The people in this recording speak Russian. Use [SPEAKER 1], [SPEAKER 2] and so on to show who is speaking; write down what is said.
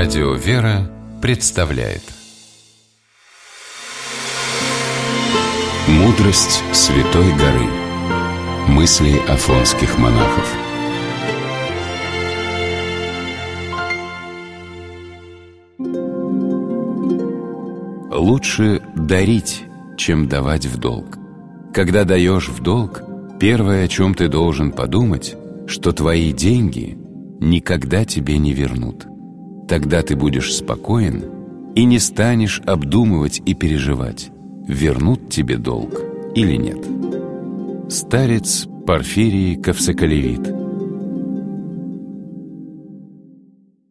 [SPEAKER 1] Радио «Вера» представляет «Мудрость Святой горы». Мысли афонских монахов. Лучше дарить, чем давать в долг. Когда даешь в долг, первое, о чем ты должен подумать, что твои деньги никогда тебе не вернут. Тогда ты будешь спокоен и не станешь обдумывать и переживать, вернут тебе долг или нет. Старец Порфирий Кавсоколевит.